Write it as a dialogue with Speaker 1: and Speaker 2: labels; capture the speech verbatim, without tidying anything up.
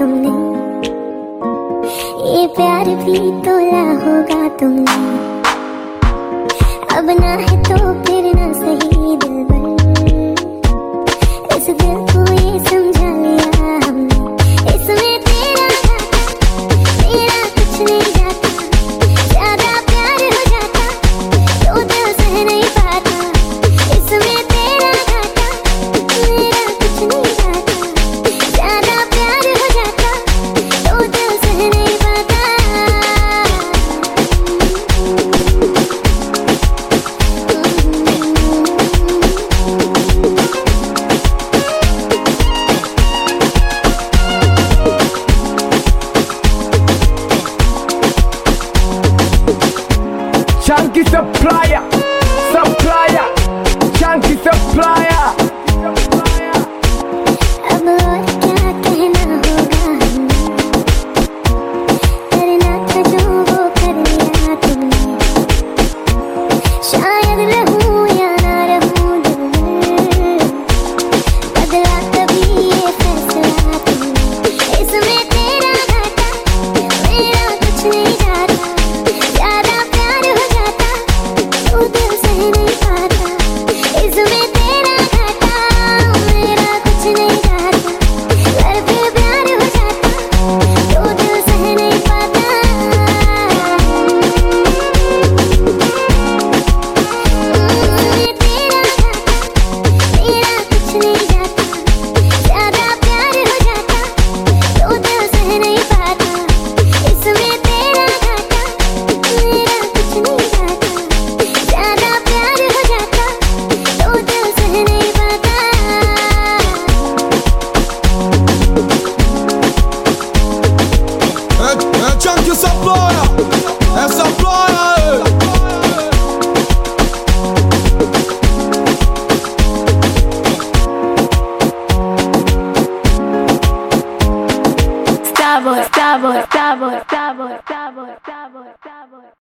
Speaker 1: तुमने, ये प्यार भी तोला होगा तुमने। अब ना है तो फिर ना सही दिलबर, इस दिल को ये समझा लिया हमने। इसमें तेरा मेरा कुछ नहीं जाता, ज्यादा प्यार हो जाता तो दिल सह नहीं पाता। इसमें तेरा घाटा मेरा कुछ नहीं जाता, ज्यादा प्यार हो जाता तो दिल सह नहीं पाता।
Speaker 2: Chunky supplier, supplier, chunky supplier.
Speaker 1: अब और क्या कहना होगा हमें, करना था जो वो कर लिया तुमने। शायद रहूं या ना रहूं दिल में, बदला कभी ये फैसला तुमने। इसमें तेरा घाटा मेरा कुछ नहीं जाता, ज्यादा प्यार हो जाता तो दिल सह नहीं पाता। इसमें तेरा घाटा मेरा कुछ नहीं जाता, घर पे प्यार हो जाता तो दिल सह नहीं पाता। इसमें तेरा घाटा मेरा कुछ नहीं जाता, ज्यादा प्यार हो जाता तो दिल सह नहीं पाता। इसमें तेरा घाटा मेरा कुछ नहीं जाता, ज्यादा प्यार हो जाता तो दिल सह नहीं पाता।
Speaker 3: É, é Chunky supplier, é supplier.
Speaker 4: Starboy, Starboy, Starboy, Starboy, Starboy, Starboy, Starboy.